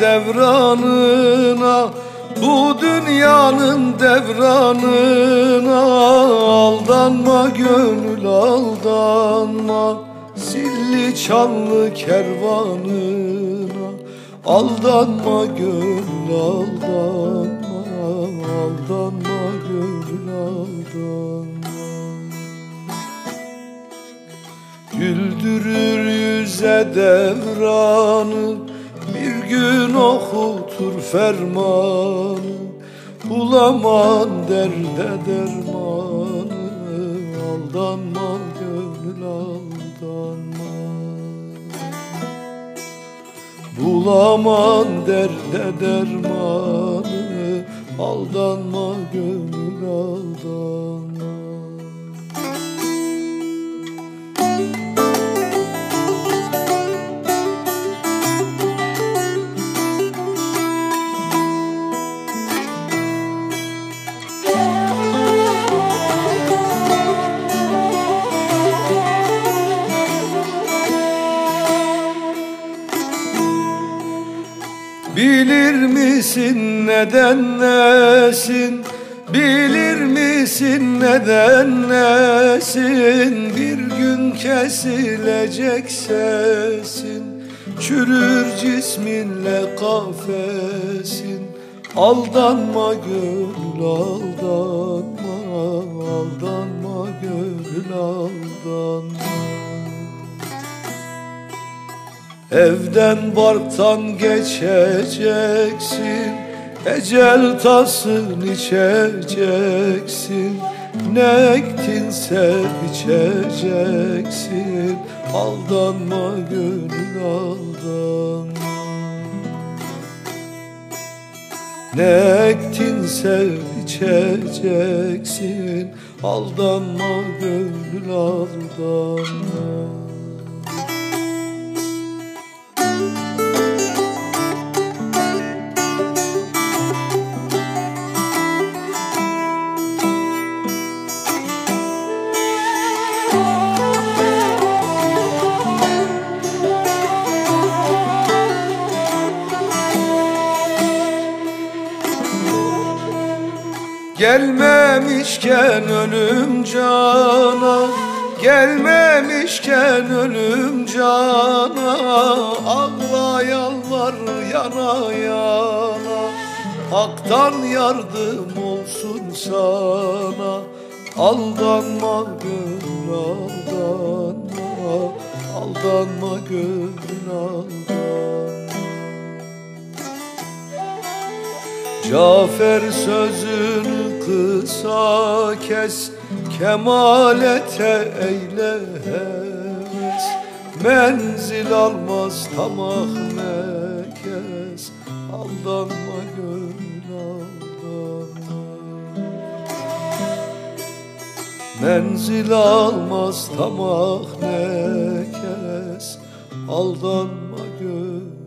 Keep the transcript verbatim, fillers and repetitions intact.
devranına, bu dünyanın devranına. Aldanma gönül aldanma, zilli çanlı kervanına. Aldanma gönül aldanma, aldanma gönül aldanma. Güldürür yüze devranı, bir gün okutur fermanı. Bulaman derde dermanı, aldanma gönül aldanma. Bulaman derde dermanı, aldanma gönül aldanma. Bilir misin neden nesin? Bilir misin neden nesin? Bir gün kesilecek sesin, çürür cisminle kafesin. Aldanma gönül aldanma, aldanma gönül aldanma. Evden barktan geçeceksin, ecel tasın içeceksin. Ne ektinse biçeceksin, aldanma gönül aldanma. Ne ektinse biçeceksin, aldanma gönül aldanma. Gelmemişken ölüm cana, gelmemişken ölüm cana. Ağla yalvar yana yana, haktan yardım olsun sana. Aldanma gönül aldanma, aldanma gönül aldanma. Cafer sözünü kısa kes, kemalete eyle heves. Menzil almaz tamah mekes, aldanma gönül aldanma. Menzil almaz tamah mekes, aldanma gönül